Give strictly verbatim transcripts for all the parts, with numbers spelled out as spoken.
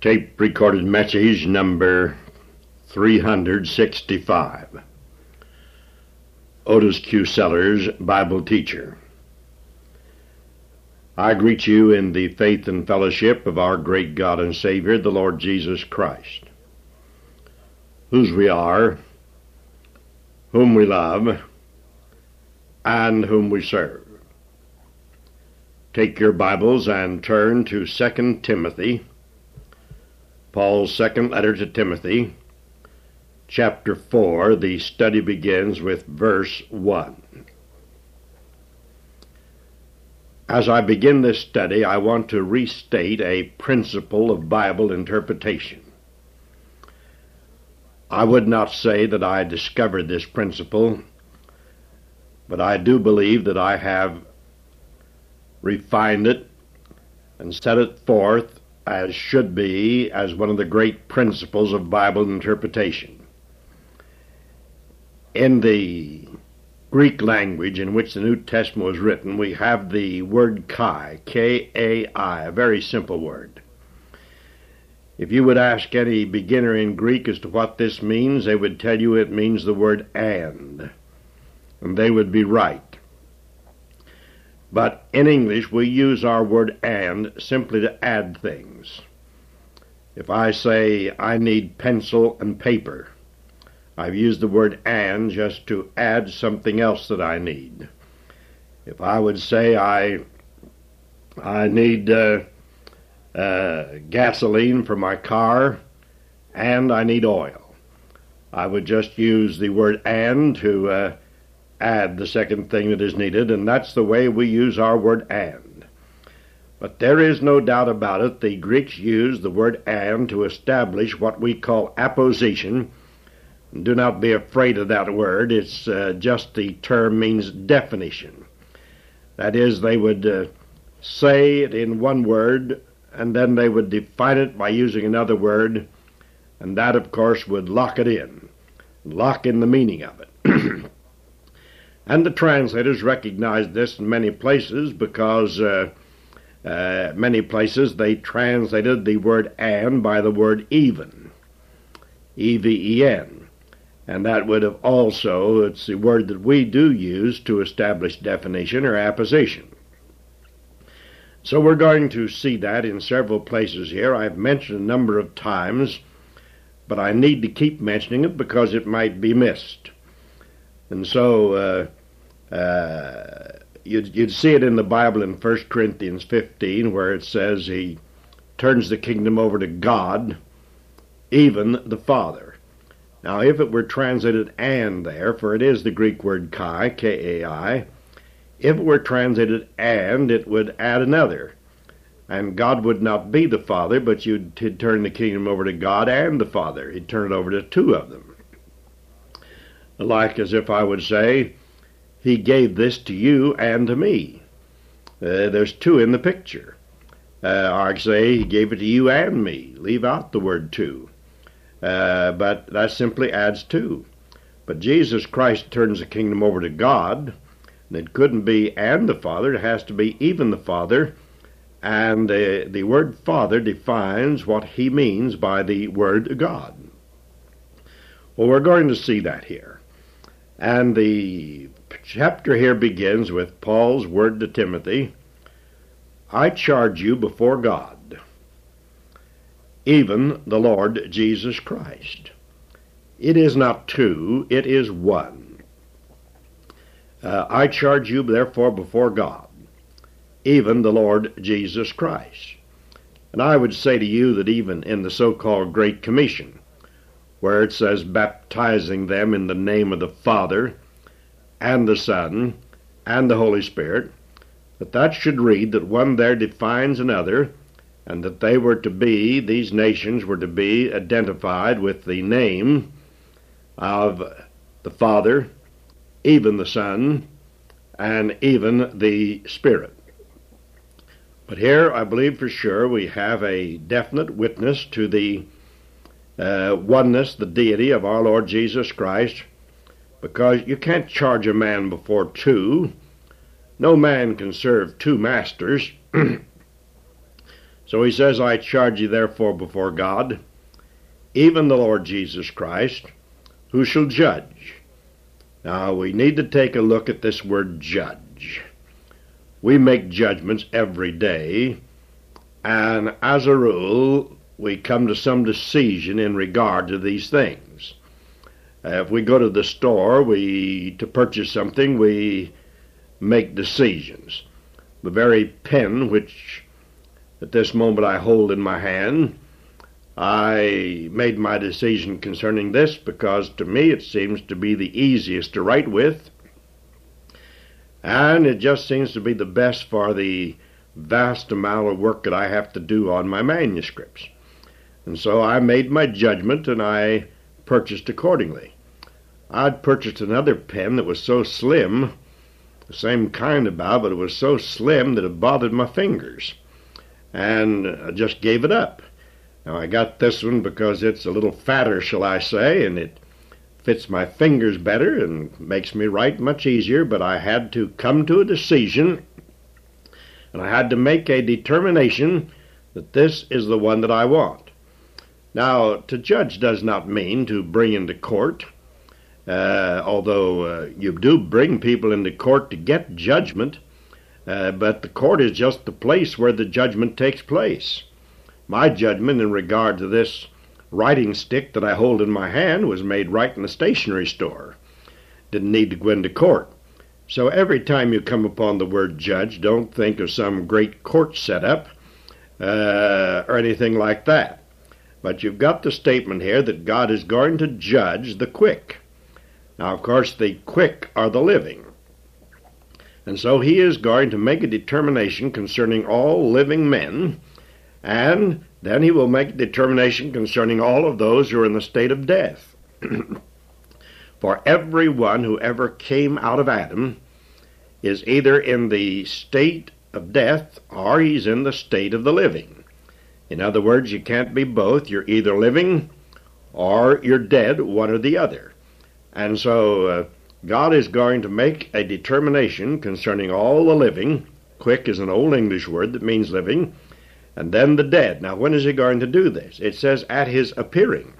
Tape recorded message number three hundred sixty-five. Otis Q. Sellers, Bible teacher. I greet you in the faith and fellowship of our great God and Savior, the Lord Jesus Christ, whose we are, whom we love, and whom we serve. Take your Bibles and turn to Second Timothy, Paul's second letter to Timothy, chapter four. The study begins with verse one. As I begin this study, I want to restate a principle of Bible interpretation. I would not say that I discovered this principle, but I do believe that I have refined it and set it forth as should be as one of the great principles of Bible interpretation. In the Greek language in which the New Testament was written, we have the word kai, K A I, a very simple word. If you would ask any beginner in Greek as to what this means, they would tell you it means the word and, and they would be right. But in English, we use our word and simply to add things. If I say, I need pencil and paper, I've used the word and just to add something else that I need. If I would say, I, I need uh, uh, gasoline for my car and I need oil, I would just use the word and to uh, add the second thing that is needed, and that's the way we use our word and. But there is no doubt about it, the Greeks used the word and to establish what we call apposition. Do not be afraid of that word. It's uh, just the term means definition. That is, they would uh, say it in one word, and then they would define it by using another word, and that, of course, would lock it in, lock in the meaning of it. And the translators recognized this in many places because uh, uh, many places they translated the word and by the word even, E V E N. And that would have also, it's the word that we do use to establish definition or apposition. So we're going to see that in several places here. I've mentioned a number of times, but I need to keep mentioning it because it might be missed. And so uh, uh, you'd, you'd see it in the Bible in First Corinthians fifteen, where it says he turns the kingdom over to God, even the Father. Now, if it were translated and there, for it is the Greek word kai, K A I, if it were translated and, it would add another. And God would not be the Father, but you'd he'd turn the kingdom over to God and the Father. He'd turn it over to two of them. Like as if I would say, he gave this to you and to me. Uh, there's two in the picture. Uh, or I say, he gave it to you and me. Leave out the word two. Uh, but that simply adds two. But Jesus Christ turns the kingdom over to God, and it couldn't be and the Father. It has to be even the Father. And uh, the word Father defines what he means by the word God. Well, we're going to see that here. And the chapter here begins with Paul's word to Timothy, I charge you before God, even the Lord Jesus Christ. It is not two, it is one. Uh, I charge you therefore before God, even the Lord Jesus Christ. And I would say to you that even in the so-called Great Commission, where it says baptizing them in the name of the Father and the Son and the Holy Spirit, that that should read that one there defines another, and that they were to be, these nations were to be identified with the name of the Father, even the Son, and even the Spirit. But here, I believe for sure, we have a definite witness to the Uh, oneness, the deity of our Lord Jesus Christ, because you can't charge a man before two. No man can serve two masters. So he says, I charge you therefore before God, even the Lord Jesus Christ, who shall judge. Now, we need to take a look at this word judge. We make judgments every day, and as a rule, we come to some decision in regard to these things. Uh, if we go to the store we to purchase something, we make decisions. The very pen which at this moment I hold in my hand, I made my decision concerning this because to me it seems to be the easiest to write with, and it just seems to be the best for the vast amount of work that I have to do on my manuscripts. And so I made my judgment and I purchased accordingly. I'd purchased another pen that was so slim, the same kind about, but it was so slim that it bothered my fingers. And I just gave it up. Now I got this one because it's a little fatter, shall I say, and it fits my fingers better and makes me write much easier, but I had to come to a decision, and I had to make a determination that this is the one that I want. Now, to judge does not mean to bring into court, uh, although uh, you do bring people into court to get judgment, uh, but the court is just the place where the judgment takes place. My judgment in regard to this writing stick that I hold in my hand was made right in the stationery store. Didn't need to go into court. So every time you come upon the word judge, don't think of some great court setup uh, or anything like that. But you've got the statement here that God is going to judge the quick. Now, of course, the quick are the living. And so he is going to make a determination concerning all living men, and then he will make a determination concerning all of those who are in the state of death. For everyone who ever came out of Adam is either in the state of death or he's in the state of the living. In other words, you can't be both. You're either living or you're dead, one or the other. And so uh, God is going to make a determination concerning all the living. Quick is an old English word that means living. And then the dead. Now, when is he going to do this? It says, at his appearing.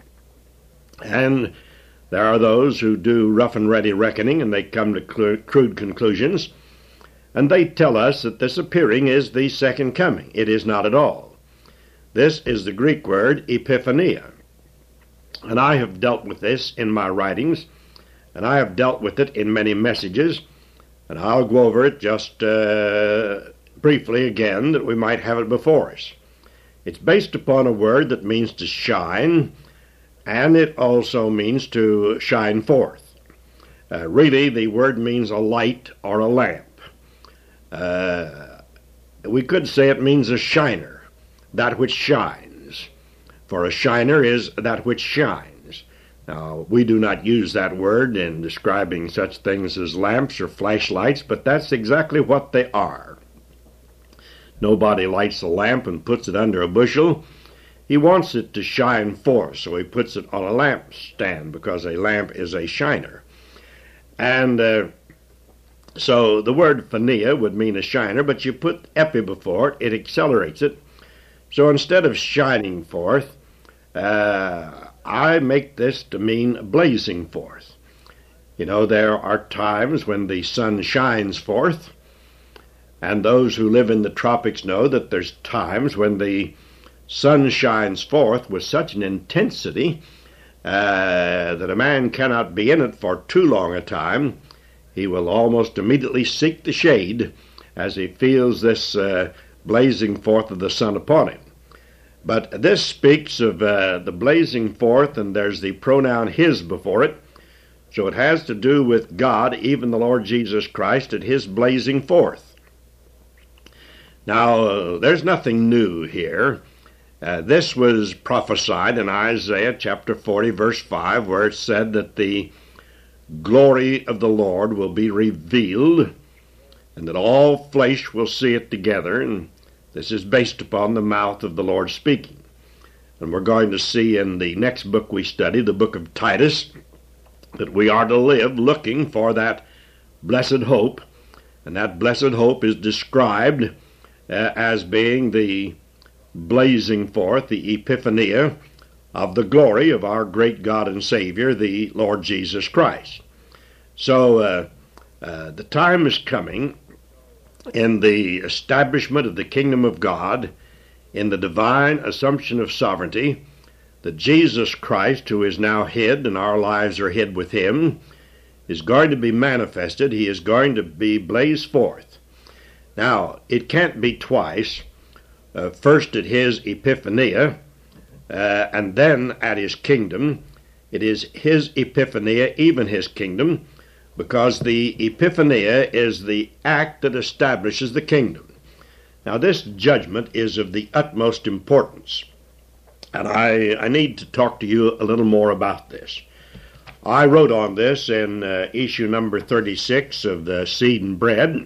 And there are those who do rough and ready reckoning, and they come to crude conclusions, and they tell us that this appearing is the second coming. It is not at all. This is the Greek word epiphania. And I have dealt with this in my writings, and I have dealt with it in many messages, and I'll go over it just uh, briefly again that we might have it before us. It's based upon a word that means to shine, and it also means to shine forth. Uh, really, the word means a light or a lamp. Uh, we could say it means a shiner, that which shines. For a shiner is that which shines. Now, we do not use that word in describing such things as lamps or flashlights, but that's exactly what they are. Nobody lights a lamp and puts it under a bushel. He wants it to shine forth, so he puts it on a lamp stand, because a lamp is a shiner. And uh, so the word phania would mean a shiner, but you put epi before it, it accelerates it. So instead of shining forth, uh, I make this to mean blazing forth. You know, there are times when the sun shines forth, and those who live in the tropics know that there's times when the sun shines forth with such an intensity uh, that a man cannot be in it for too long a time. He will almost immediately seek the shade as he feels this uh, blazing forth of the sun upon him. But this speaks of uh, the blazing forth, and there's the pronoun his before it. So it has to do with God, even the Lord Jesus Christ, at his blazing forth. Now, uh, there's nothing new here. Uh, this was prophesied in Isaiah chapter forty, verse five, where it said that the glory of the Lord will be revealed, and that all flesh will see it together. And this is based upon the mouth of the Lord speaking. And we're going to see in the next book we study, the book of Titus, that we are to live looking for that blessed hope. And that blessed hope is described uh, as being the blazing forth the epiphania of the glory of our great God and Savior, the Lord Jesus Christ. So uh, uh, the time is coming in the establishment of the kingdom of God, in the divine assumption of sovereignty, that Jesus Christ, who is now hid and our lives are hid with him, is going to be manifested. He is going to be blazed forth. Now, it can't be twice. Uh, first at his epiphania, uh, and then at his kingdom. It is his epiphania, even his kingdom, because the epiphania is the act that establishes the kingdom. Now, this judgment is of the utmost importance, and I, I need to talk to you a little more about this. I wrote on this in uh, issue number thirty-six of the Seed and Bread,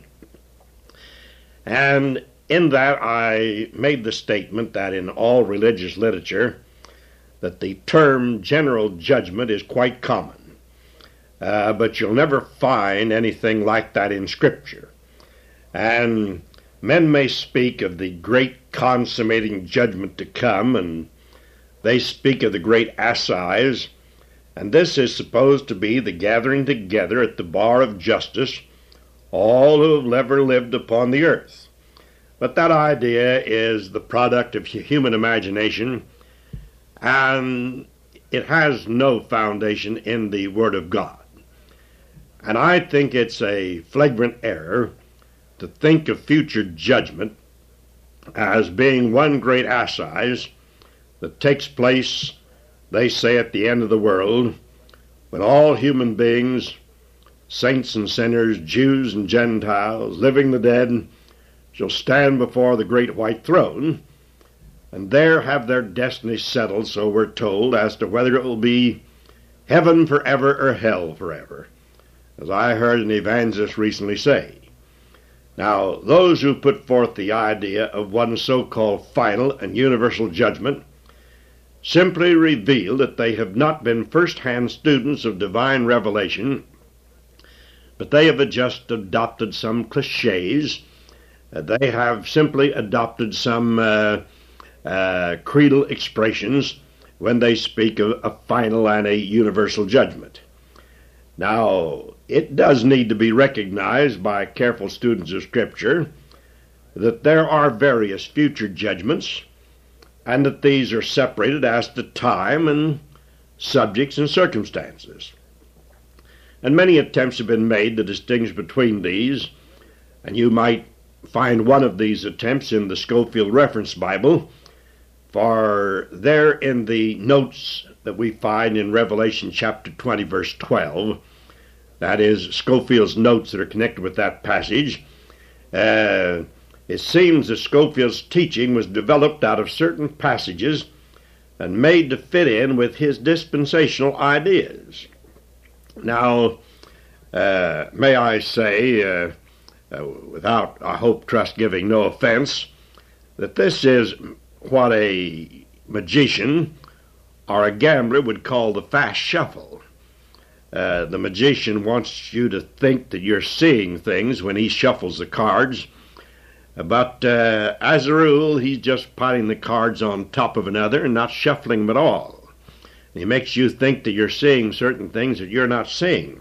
and in that I made the statement that in all religious literature that the term general judgment is quite common, uh, but you'll never find anything like that in Scripture. And men may speak of the great consummating judgment to come, and they speak of the great assize, and this is supposed to be the gathering together at the bar of justice all who have ever lived upon the earth. But that idea is the product of human imagination, and it has no foundation in the Word of God. And I think it's a flagrant error to think of future judgment as being one great assize that takes place, they say, at the end of the world, when all human beings, saints and sinners, Jews and Gentiles, living the dead, shall stand before the great white throne, and there have their destiny settled, so we're told, as to whether it will be heaven forever or hell forever, as I heard an evangelist recently say. Now, those who put forth the idea of one so-called final and universal judgment simply reveal that they have not been first-hand students of divine revelation, but they have just adopted some cliches. Uh, they have simply adopted some uh, uh, creedal expressions when they speak of a final and a universal judgment. Now, it does need to be recognized by careful students of Scripture that there are various future judgments, and that these are separated as to time and subjects and circumstances. And many attempts have been made to distinguish between these, and you might find one of these attempts in the Scofield Reference Bible, for there in the notes that we find in Revelation chapter twenty, verse twelve, that is, Scofield's notes that are connected with that passage, uh, it seems that Scofield's teaching was developed out of certain passages and made to fit in with his dispensational ideas. Now, uh, may I say, uh, uh, without, I hope, trust, giving no offense, that this is what a magician or a gambler would call the fast shuffle. Uh, the magician wants you to think that you're seeing things when he shuffles the cards, but uh, as a rule, he's just piling the cards on top of another and not shuffling them at all. And he makes you think that you're seeing certain things that you're not seeing.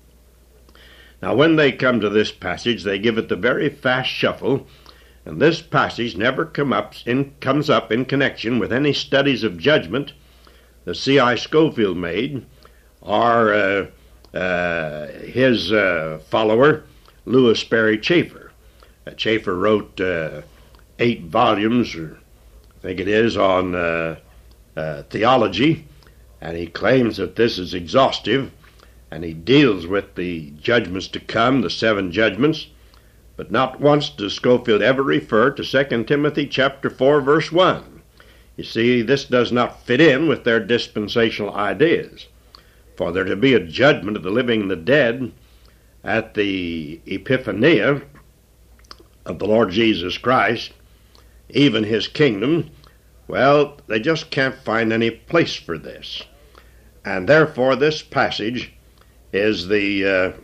Now, when they come to this passage, they give it the very fast shuffle, and this passage never come up in, comes up in connection with any studies of judgment that C I Scofield made, or uh, uh, his uh, follower, Louis Sperry Chafer. Uh, Chafer wrote uh, eight volumes, or I think it is, on uh, uh, theology, and he claims that this is exhaustive, and he deals with the judgments to come, the seven judgments, but not once does Scofield ever refer to Second Timothy chapter four, verse one. You see, this does not fit in with their dispensational ideas. For there to be a judgment of the living and the dead at the epiphania of the Lord Jesus Christ, even his kingdom, well, they just can't find any place for this. And therefore this passage is the uh,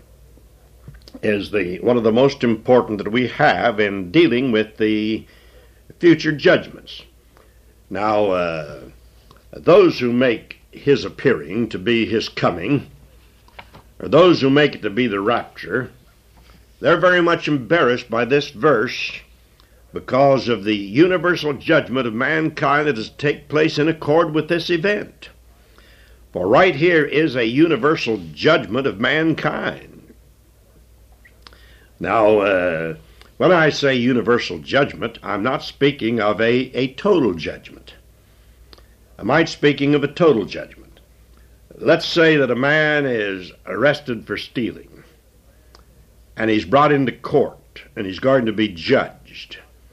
is the one of the most important that we have in dealing with the future judgments. Now, uh, those who make his appearing to be his coming, or those who make it to be the rapture, they're very much embarrassed by this verse because of the universal judgment of mankind that is to take place in accord with this event. For right here is a universal judgment of mankind. Now, uh, when I say universal judgment, I'm not speaking of a, a total judgment. I might speaking of a total judgment. Let's say that a man is arrested for stealing, and he's brought into court, and he's going to be judged.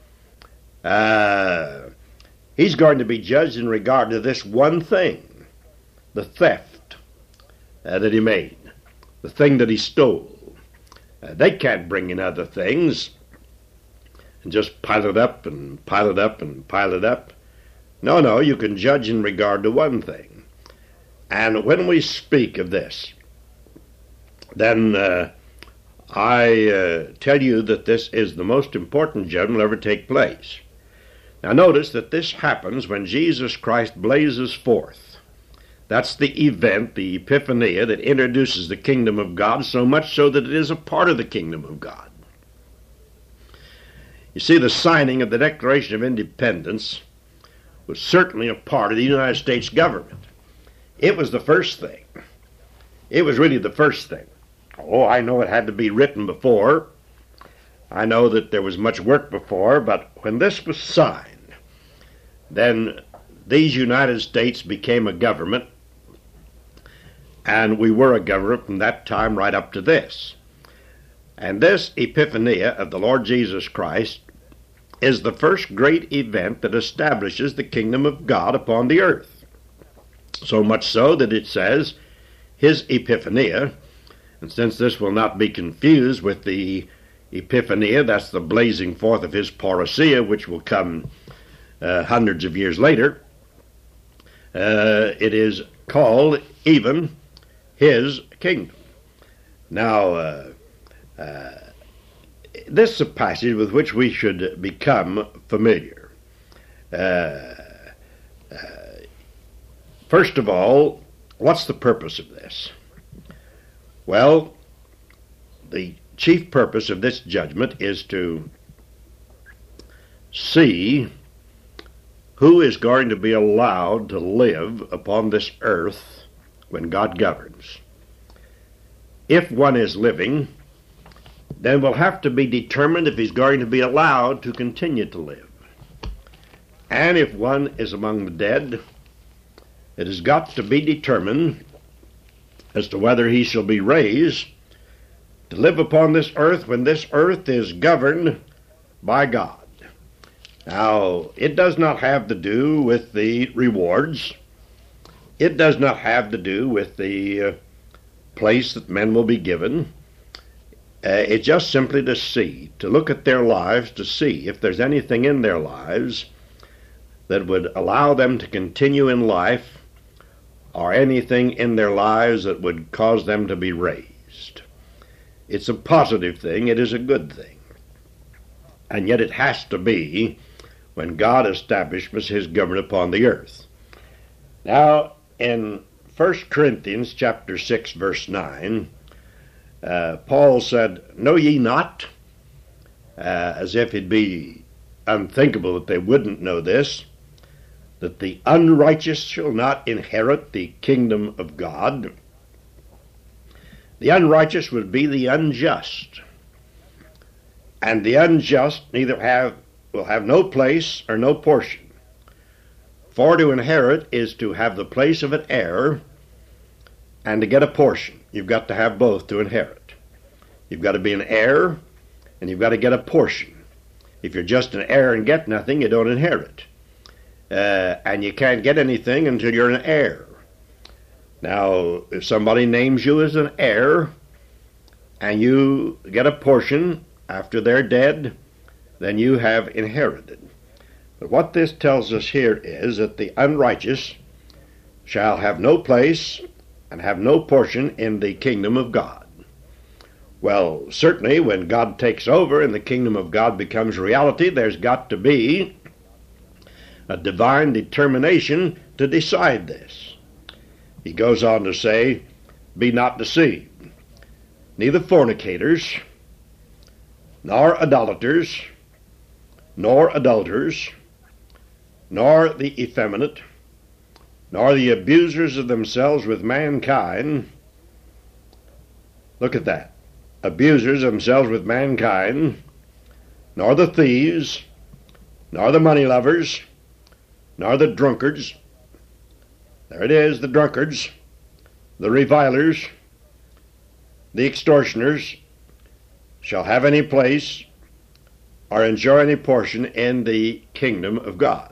Uh, he's going to be judged in regard to this one thing, the theft uh, that he made, the thing that he stole. Uh, they can't bring in other things and just pile it up and pile it up and pile it up. No, no, you can judge in regard to one thing. And when we speak of this, then uh, I uh, tell you that this is the most important judgment will ever take place. Now notice that this happens when Jesus Christ blazes forth. That's the event, the epiphania, that introduces the kingdom of God, so much so that it is a part of the kingdom of God. You see, the signing of the Declaration of Independence was certainly a part of the United States government. It was the first thing. It was really the first thing. Oh, I know it had to be written before. I know that there was much work before, but when this was signed, then these United States became a government, and we were a government from that time right up to this. And this epiphania of the Lord Jesus Christ is the first great event that establishes the kingdom of God upon the earth. So much so that it says, his epiphania, and since this will not be confused with the epiphania, that's the blazing forth of his parousia, which will come uh, hundreds of years later, uh, it is called even his kingdom. Now, uh, uh, this is a passage with which we should become familiar. Uh, uh, first of all, what's the purpose of this? Well, the chief purpose of this judgment is to see who is going to be allowed to live upon this earth when God governs. If one is living, then will have to be determined if he's going to be allowed to continue to live. And if one is among the dead, it has got to be determined as to whether he shall be raised to live upon this earth when this earth is governed by God. Now, it does not have to do with the rewards. It does not have to do with the uh, place that men will be given. Uh, it's just simply to see, to look at their lives, to see if there's anything in their lives that would allow them to continue in life, or anything in their lives that would cause them to be raised. It's a positive thing. It is a good thing. And yet it has to be when God establishes his government upon the earth. Now, in First Corinthians chapter six, verse nine, uh, Paul said, "Know ye not," uh, as if it'd be unthinkable that they wouldn't know this, "that the unrighteous shall not inherit the kingdom of God." The unrighteous would be the unjust, and the unjust neither have will have no place or no portion. For to inherit is to have the place of an heir, and to get a portion. You've got to have both to inherit. You've got to be an heir, and you've got to get a portion. If you're just an heir and get nothing, you don't inherit. Uh, and you can't get anything until you're an heir. Now, if somebody names you as an heir, and you get a portion after they're dead, then you have inherited. But what this tells us here is that the unrighteous shall have no place and have no portion in the kingdom of God. Well, certainly when God takes over and the kingdom of God becomes reality, there's got to be a divine determination to decide this. He goes on to say, "Be not deceived. Neither fornicators, nor idolaters, nor adulterers, nor the effeminate, nor the abusers of themselves with mankind." Look at that. Abusers of themselves with mankind, nor the thieves, nor the money lovers, nor the drunkards. There it is, the drunkards, the revilers, the extortioners, shall have any place or enjoy any portion in the kingdom of God.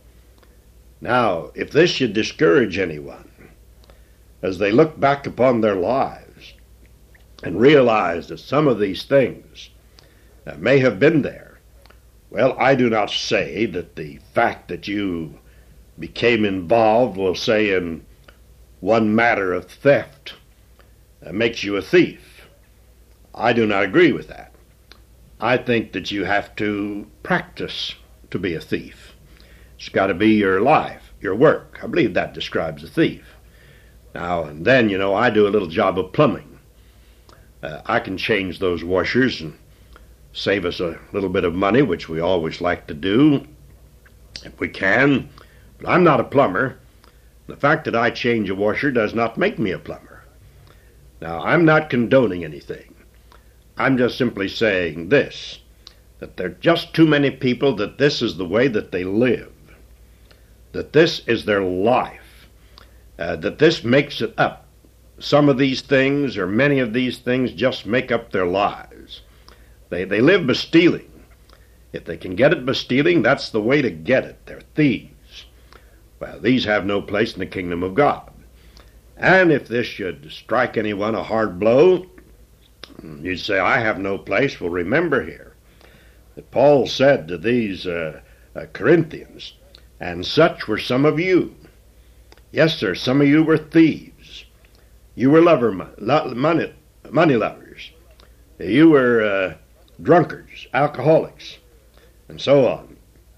Now, if this should discourage anyone as they look back upon their lives and realize that some of these things uh, may have been there, well, I do not say that the fact that you became involved, we'll say, in one matter of theft uh, makes you a thief. I do not agree with that. I think that you have to practice to be a thief. It's got to be your life, your work. I believe that describes a thief. Now and then, you know, I do a little job of plumbing. Uh, I can change those washers and save us a little bit of money, which we always like to do, if we can. But I'm not a plumber. The fact that I change a washer does not make me a plumber. Now, I'm not condoning anything. I'm just simply saying this, that there are just too many people that this is the way that they live, that this is their life, uh, that this makes it up. Some of these things, or many of these things, just make up their lives. They, they live by stealing. If they can get it by stealing, that's the way to get it. They're thieves. Well, these have no place in the kingdom of God. And if this should strike anyone a hard blow, you'd say, I have no place. Well, remember here that Paul said to these uh, uh, Corinthians, and such were some of you. Yes, sir, some of you were thieves. You were lover money, money lovers. You were uh, drunkards, alcoholics, and so on.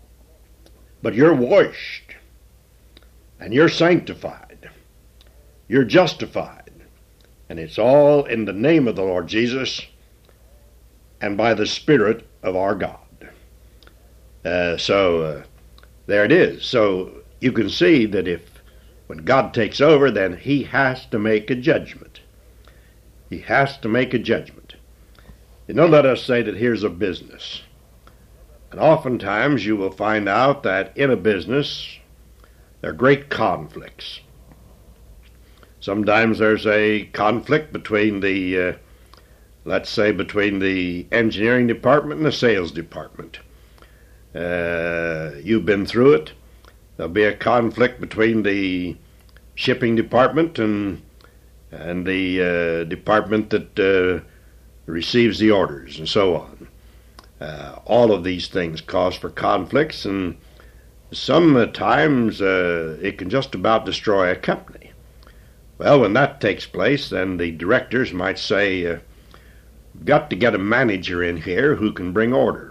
But you're washed, and you're sanctified. You're justified. And it's all in the name of the Lord Jesus and by the Spirit of our God. Uh, so uh, there it is. So you can see that if when God takes over, then he has to make a judgment. He has to make a judgment. You know, let us say that here's a business. And oftentimes you will find out that in a business there are great conflicts. Sometimes there's a conflict between the, uh, let's say, between the engineering department and the sales department. Uh, you've been through it. There'll be a conflict between the shipping department and and the uh, department that uh, receives the orders, and so on. Uh, all of these things cause for conflicts, and sometimes uh, it can just about destroy a company. Well, when that takes place, then the directors might say, uh, we've got to get a manager in here who can bring order.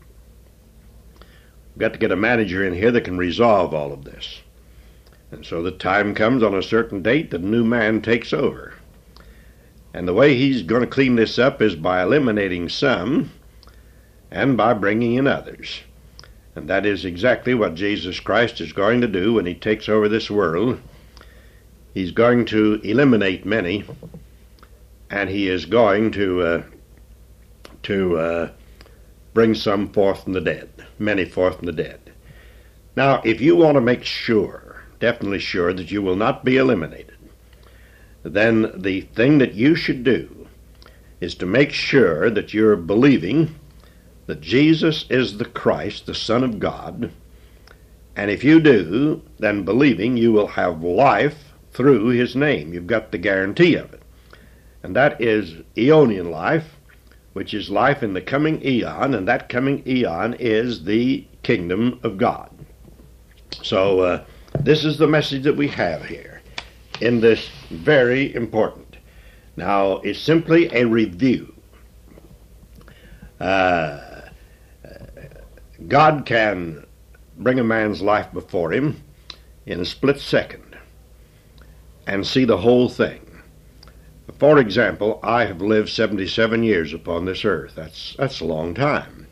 We've got to get a manager in here that can resolve all of this. And so the time comes on a certain date that a new man takes over. And the way he's going to clean this up is by eliminating some and by bringing in others. And that is exactly what Jesus Christ is going to do when he takes over this world. He's going to eliminate many, and he is going to uh, to uh, bring some forth from the dead, many forth from the dead. Now, if you want to make sure, definitely sure, that you will not be eliminated, then the thing that you should do is to make sure that you're believing that Jesus is the Christ, the Son of God. And if you do, then believing you will have life through his name. You've got the guarantee of it. And that is Aeonian life, which is life in the coming eon, and that coming eon is the kingdom of God. So uh, this is the message that we have here in this very important. Now, it's simply a review. Uh, God can bring a man's life before him in a split second and see the whole thing. For example, I have lived seventy-seven years upon this earth. That's, that's a long time.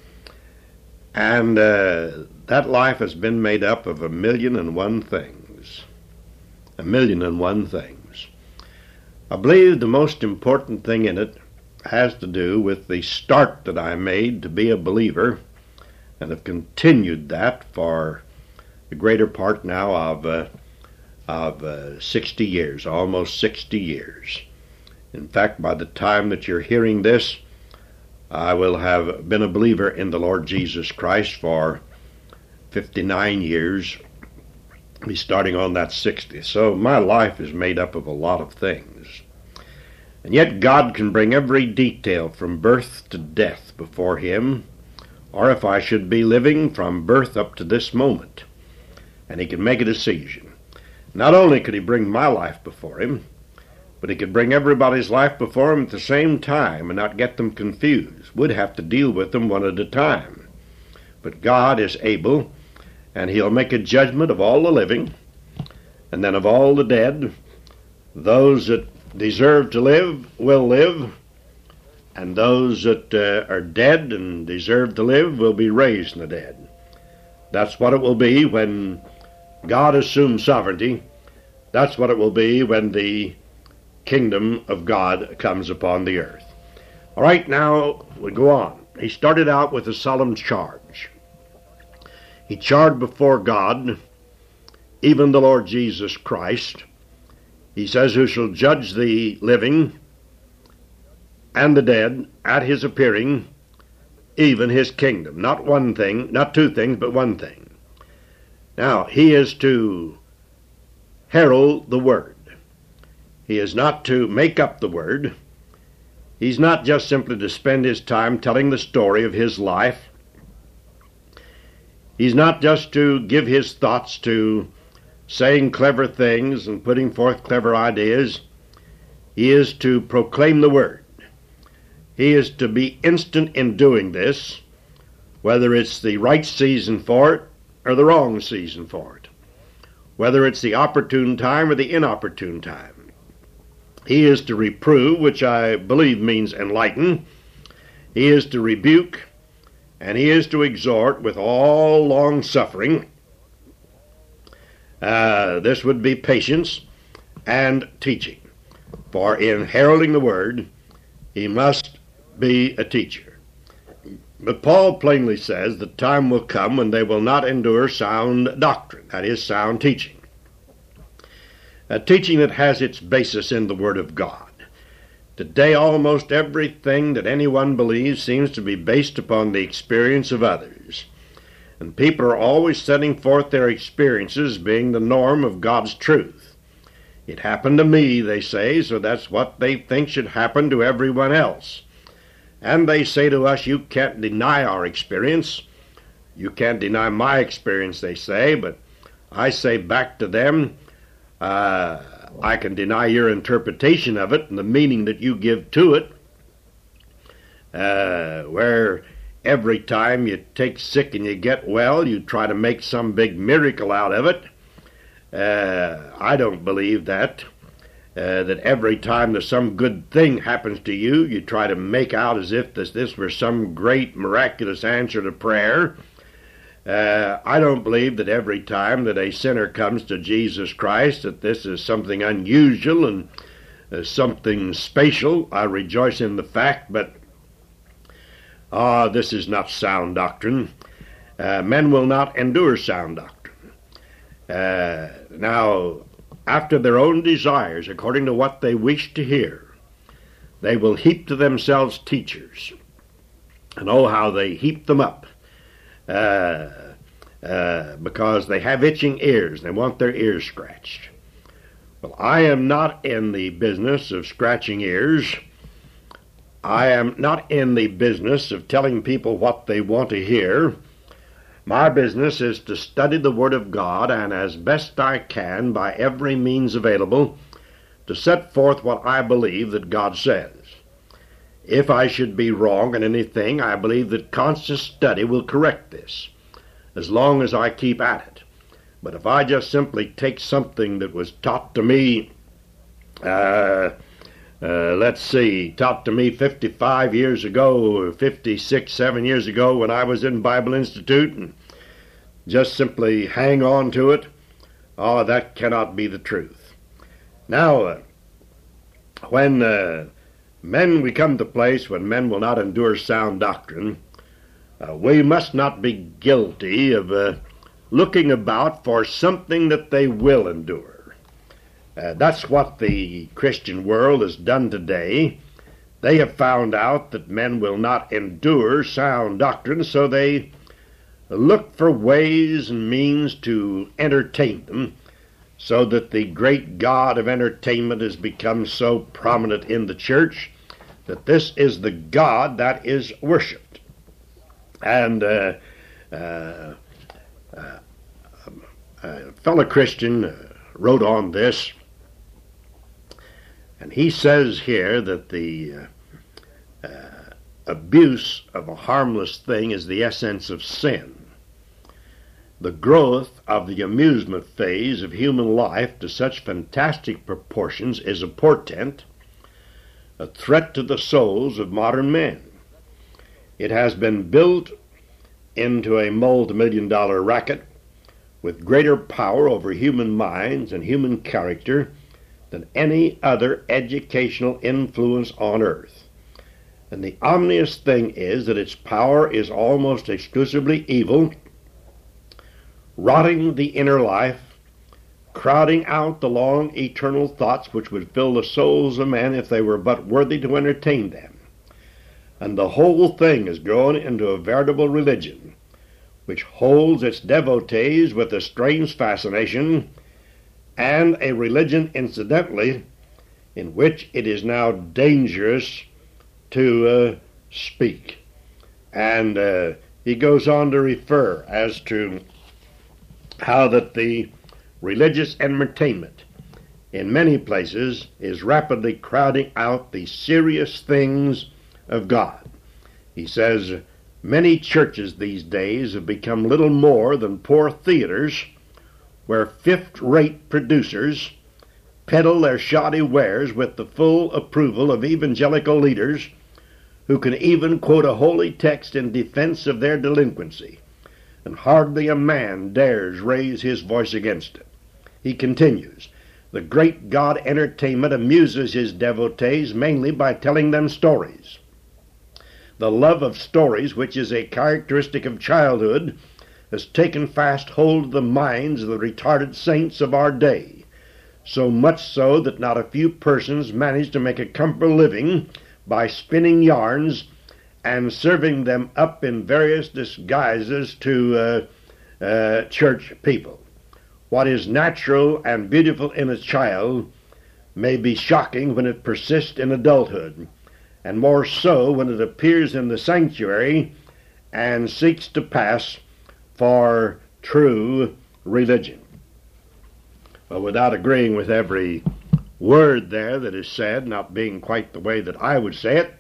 And uh, that life has been made up of a million and one things. A million and one things. I believe the most important thing in it has to do with the start that I made to be a believer, and have continued that for the greater part now of, uh, of uh, sixty years, almost sixty years. In fact, by the time that you're hearing this, I will have been a believer in the Lord Jesus Christ for fifty-nine years, be starting on that sixtieth. So my life is made up of a lot of things. And yet God can bring every detail from birth to death before him, or if I should be living from birth up to this moment, and he can make a decision. Not only could he bring my life before him, but he could bring everybody's life before him at the same time and not get them confused. Would have to deal with them one at a time. But God is able, and he'll make a judgment of all the living, and then of all the dead. Those that deserve to live will live, and those that uh, are dead and deserve to live will be raised from the dead. That's what it will be when God assumes sovereignty. That's what it will be when the kingdom of God comes upon the earth. All right, now we go on. He started out with a solemn charge. He charged before God, even the Lord Jesus Christ. He says, who shall judge the living and the dead at his appearing, even his kingdom. Not one thing, not two things, but one thing. Now, he is to herald the word. He is not to make up the word. He's not just simply to spend his time telling the story of his life. He's not just to give his thoughts to saying clever things and putting forth clever ideas. He is to proclaim the word. He is to be instant in doing this, whether it's the right season for it or the wrong season for it, whether it's the opportune time or the inopportune time. He is to reprove, which I believe means enlighten. He is to rebuke, and he is to exhort with all long suffering. Uh, this would be patience and teaching. For in heralding the word, he must be a teacher. But Paul plainly says the time will come when they will not endure sound doctrine, that is, sound teaching. A teaching that has its basis in the Word of God. Today, almost everything that anyone believes seems to be based upon the experience of others. And people are always setting forth their experiences being the norm of God's truth. It happened to me, they say, so that's what they think should happen to everyone else. And they say to us, you can't deny our experience. You can't deny my experience, they say, but I say back to them, Uh, I can deny your interpretation of it and the meaning that you give to it, uh, where every time you take sick and you get well, you try to make some big miracle out of it. Uh, I don't believe that, uh, that every time that some good thing happens to you, you try to make out as if this, this were some great miraculous answer to prayer. Uh, I don't believe that every time that a sinner comes to Jesus Christ that this is something unusual and uh, something special. I rejoice in the fact, but ah, uh, this is not sound doctrine. Uh, men will not endure sound doctrine. Uh, now, after their own desires, according to what they wish to hear, they will heap to themselves teachers. And oh, how they heap them up. Uh, uh, because they have itching ears. They want their ears scratched. Well, I am not in the business of scratching ears. I am not in the business of telling people what they want to hear. My business is to study the Word of God and as best I can, by every means available, to set forth what I believe that God says. If I should be wrong in anything, I believe that constant study will correct this. as long as I keep at it. But if I just simply take something that was taught to me, uh, uh, let's see, taught to me fifty-five years ago, or fifty-six, seven years ago when I was in Bible Institute, and just simply hang on to it, oh, that cannot be the truth. Now, uh, when uh, men, we come to a place when men will not endure sound doctrine, uh, we must not be guilty of uh, looking about for something that they will endure. Uh, that's what the Christian world has done today. They have found out that men will not endure sound doctrine, so they look for ways and means to entertain them, so that the great god of entertainment has become so prominent in the church that this is the god that is worshipped. And uh, uh, uh, a fellow Christian uh, wrote on this, and he says here that the uh, uh, abuse of a harmless thing is the essence of sin. The growth of the amusement phase of human life to such fantastic proportions is a portent, a threat to the souls of modern men. It has been built into a multi-million dollar racket with greater power over human minds and human character than any other educational influence on earth. And the ominous thing is that its power is almost exclusively evil, rotting the inner life, crowding out the long eternal thoughts which would fill the souls of men if they were but worthy to entertain them. And the whole thing is grown into a veritable religion, which holds its devotees with a strange fascination, and a religion, incidentally, in which it is now dangerous to uh, speak. And uh, he goes on to refer as to how that the religious entertainment in many places is rapidly crowding out the serious things of God. He says, many churches these days have become little more than poor theaters where fifth-rate producers peddle their shoddy wares with the full approval of evangelical leaders who can even quote a holy text in defense of their delinquency, and hardly a man dares raise his voice against it. He continues, the great god entertainment amuses his devotees mainly by telling them stories. The love of stories, which is a characteristic of childhood, has taken fast hold of the minds of the retarded saints of our day, so much so that not a few persons manage to make a comfortable living by spinning yarns and serving them up in various disguises to uh, uh, church people. What is natural and beautiful in a child may be shocking when it persists in adulthood, and more so when it appears in the sanctuary and seeks to pass for true religion. Well, without agreeing with every word there that is said, not being quite the way that I would say it,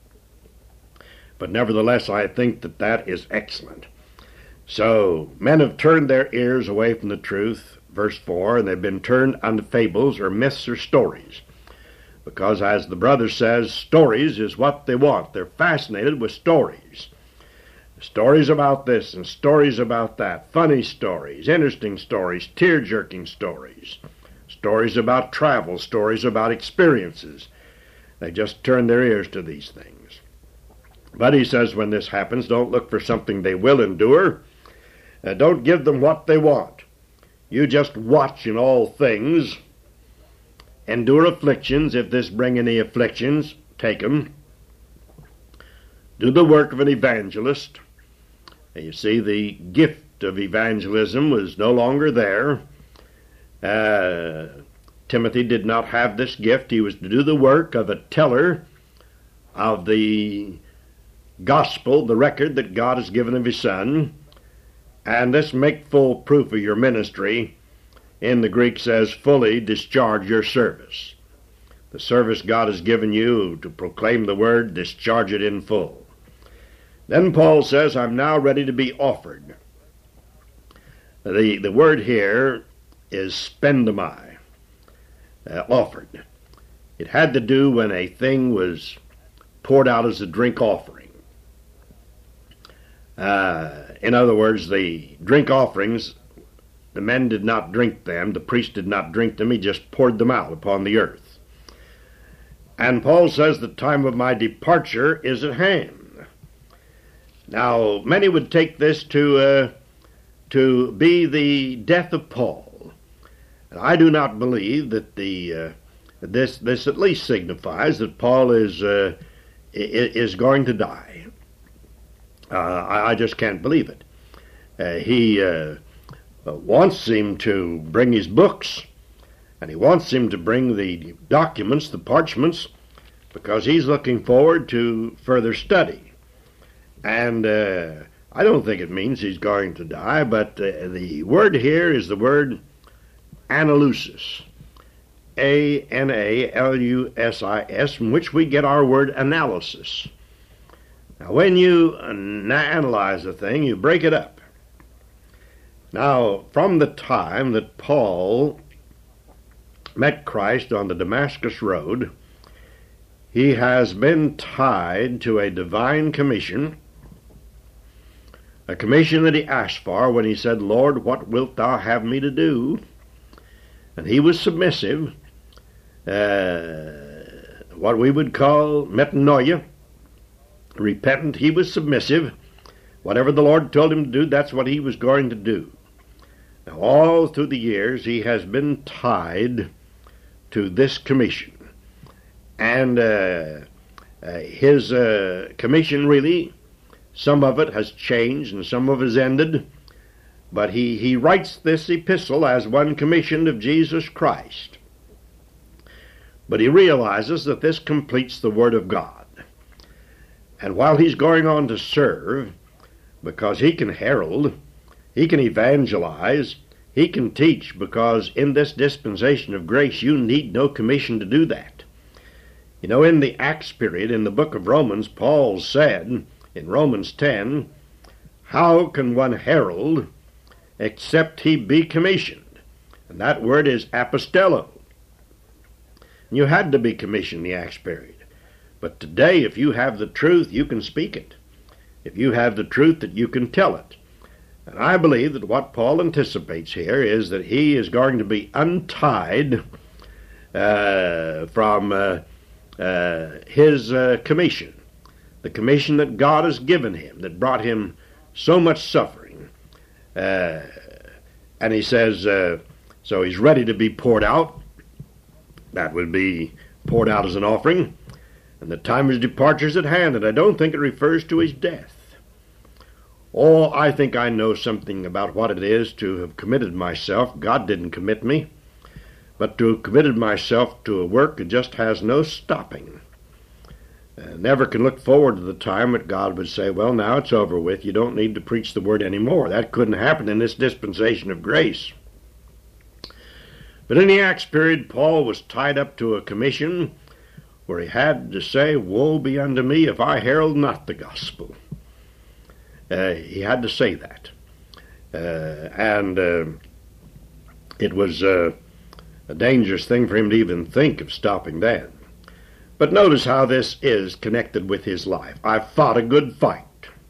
but nevertheless I think that that is excellent. So, men have turned their ears away from the truth, verse four, and they've been turned unto fables or myths or stories. Because, as the brother says, stories is what they want. They're fascinated with stories. Stories about this and stories about that. Funny stories, interesting stories, tear-jerking stories. Stories about travel, stories about experiences. They just turn their ears to these things. But he says when this happens, don't look for something they will endure. Uh, don't give them what they want. You just watch in all things. Endure afflictions. If this bring any afflictions, take them. Do the work of an evangelist. And you see, the gift of evangelism was no longer there. Uh, Timothy did not have this gift. He was to do the work of a teller of the gospel, the record that God has given of his Son. And this make full proof of your ministry. In the Greek says, fully discharge your service. The service God has given you to proclaim the word, discharge it in full. Then Paul says, I'm now ready to be offered. The, the word here is spendamai, uh, offered. It had to do when a thing was poured out as a drink offering. Uh, in other words, the drink offerings, the men did not drink them, the priest did not drink them, he just poured them out upon the earth. And Paul says the time of my departure is at hand. Now, many would take this to uh, to be the death of Paul. And I do not believe that the uh, this this at least signifies that Paul is uh, is going to die. Uh, I, I just can't believe it. Uh, he uh, wants him to bring his books, and he wants him to bring the documents, the parchments, because he's looking forward to further study. And uh, I don't think it means he's going to die, but uh, the word here is the word analusis. A N A L U S I S, from which we get our word analysis. Now, when you analyze a thing, you break it up. Now, from the time that Paul met Christ on the Damascus Road, he has been tied to a divine commission, a commission that he asked for when he said, Lord, what wilt thou have me to do? And he was submissive, uh, what we would call metanoia, repentant. He was submissive. Whatever the Lord told him to do, that's what he was going to do. Now, all through the years, he has been tied to this commission. And uh, uh, his uh, commission, really, some of it has changed and some of it has ended. But he, he writes this epistle as one commissioned of Jesus Christ. But he realizes that this completes the Word of God. And while he's going on to serve, because he can herald, he can evangelize, he can teach, because in this dispensation of grace you need no commission to do that. You know, in the Acts period, in the book of Romans, Paul said in Romans ten, how can one herald except he be commissioned? And that word is apostello. You had to be commissioned in the Acts period. But today, if you have the truth, you can speak it. If you have the truth, that you can tell it. And I believe that what Paul anticipates here is that he is going to be untied uh, from uh, uh, his uh, commission, the commission that God has given him, that brought him so much suffering. Uh, and he says, uh, so he's ready to be poured out. That would be poured out as an offering. And the time of his departure is at hand, and I don't think it refers to his death. Oh, I think I know something about what it is to have committed myself. God didn't commit me, but to have committed myself to a work that just has no stopping. Uh, never can look forward to the time that God would say, well, now it's over with. You don't need to preach the word anymore. That couldn't happen in this dispensation of grace. But in the Acts period, Paul was tied up to a commission where he had to say, woe be unto me if I herald not the gospel. Uh, he had to say that. Uh, and uh, it was uh, a dangerous thing for him to even think of stopping that. But notice how this is connected with his life. I've fought a good fight.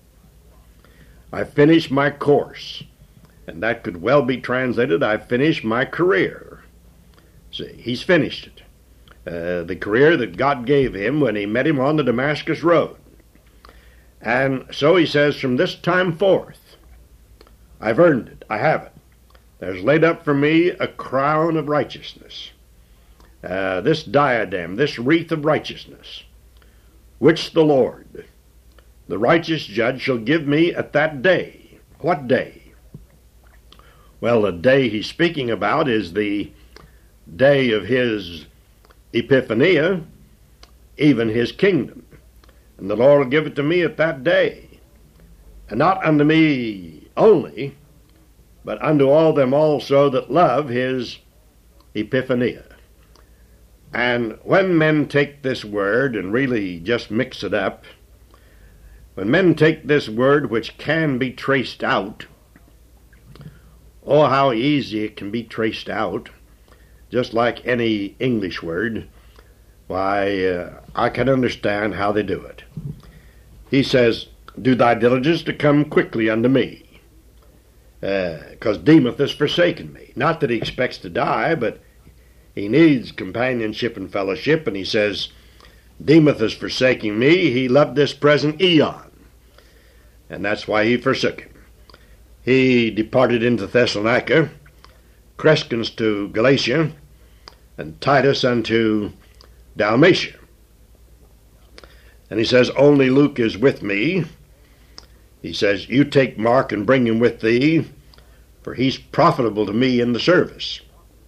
I finished my course. And that could well be translated, I've finished my career. See, he's finished it. Uh, the career that God gave him when he met him on the Damascus Road. And so he says, from this time forth, I've earned it. I have it. There's laid up for me a crown of righteousness. Uh, this diadem, this wreath of righteousness, which the Lord, the righteous judge, shall give me at that day. What day? Well, the day he's speaking about is the day of his epiphania, even his kingdom. And the Lord will give it to me at that day. And not unto me only, but unto all them also that love his epiphania. And when men take this word and really just mix it up, when men take this word which can be traced out, Oh, how easy it can be traced out, just like any English word. Why, uh, I can understand how they do it. He says, do thy diligence to come quickly unto me, because uh, Demas has forsaken me. Not that he expects to die, but he needs companionship and fellowship, and he says, Demas is forsaking me. He loved this present eon, and that's why he forsook him. He departed into Thessalonica, Crescens to Galatia, and Titus unto Dalmatia. And he says, only Luke is with me. He says, you take Mark and bring him with thee, for he's profitable to me in the service.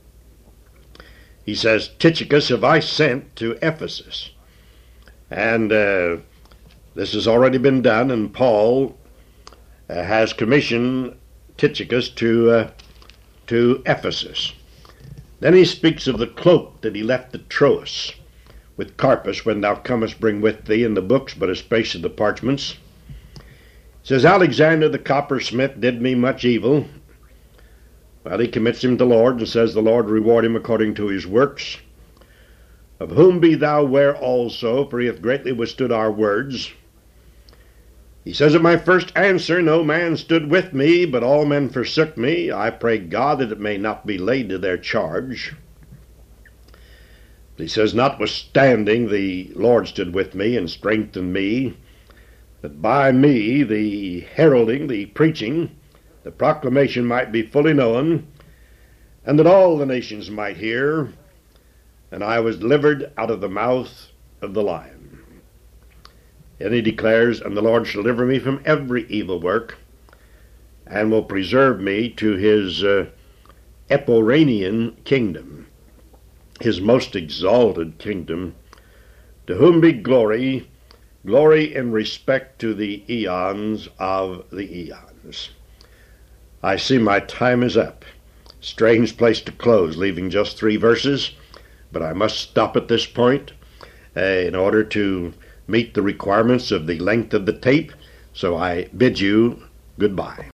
He says, Tychicus have I sent to Ephesus. And uh, this has already been done, and Paul uh, has commissioned Tychicus to, uh, to Ephesus. Then he speaks of the cloak that he left at Troas with Carpus, when thou comest bring with thee in the books, but especially the parchments. He says, Alexander the coppersmith did me much evil. Well, he commits him to the Lord, and says the Lord reward him according to his works. Of whom be thou ware also, for he hath greatly withstood our words. He says, at my first answer no man stood with me, but all men forsook me. I pray God that it may not be laid to their charge. He says, notwithstanding the Lord stood with me and strengthened me, that by me the heralding, the preaching, the proclamation might be fully known, and that all the nations might hear, and I was delivered out of the mouth of the lion. And he declares, and the Lord shall deliver me from every evil work, and will preserve me to his uh, Epuranian kingdom, his most exalted kingdom, to whom be glory, glory in respect to the eons of the eons. I see my time is up. Strange place to close, leaving just three verses, but I must stop at this point uh, in order to meet the requirements of the length of the tape, so I bid you goodbye.